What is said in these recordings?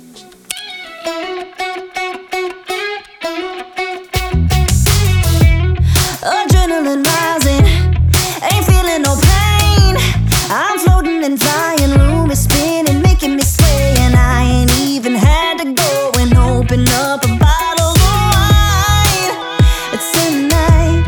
Adrenaline rising, ain't feeling no pain. I'm floating and flying, room is spinning, making me sway, and I ain't even had to go and open up a bottle of wine. It's tonight,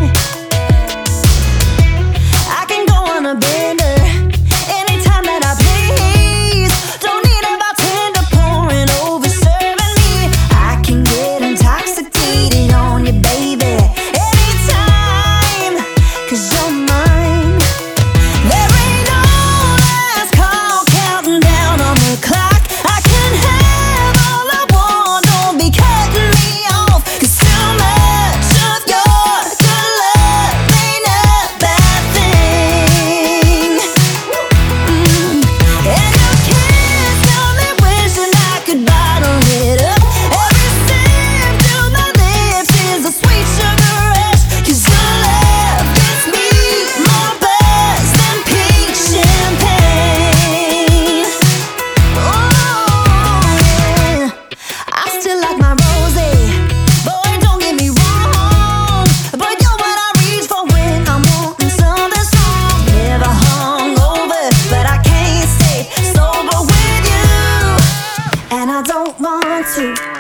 I can go on a bender anytime that I please. Don't need a bartender pouring over, serving me. I can get intoxicated on you, baby, anytime, 'cause you're mine. There ain't no last call counting down on the clock. I can have all I want, don't be cutting me off, 'cause too much of your good love ain't a bad thing. And your kiss got me wishing I could bottle it up. Every sip to my lips is a sweet sugar rush, 'cause your love gets me more buzzed than pink champagne. Oh yeah, I still like my rosé, boy, don't get me wrong, but you're what I reach for when I'm wanting something strong. Never hungover, but I can't stay sober with you, and I don't want to.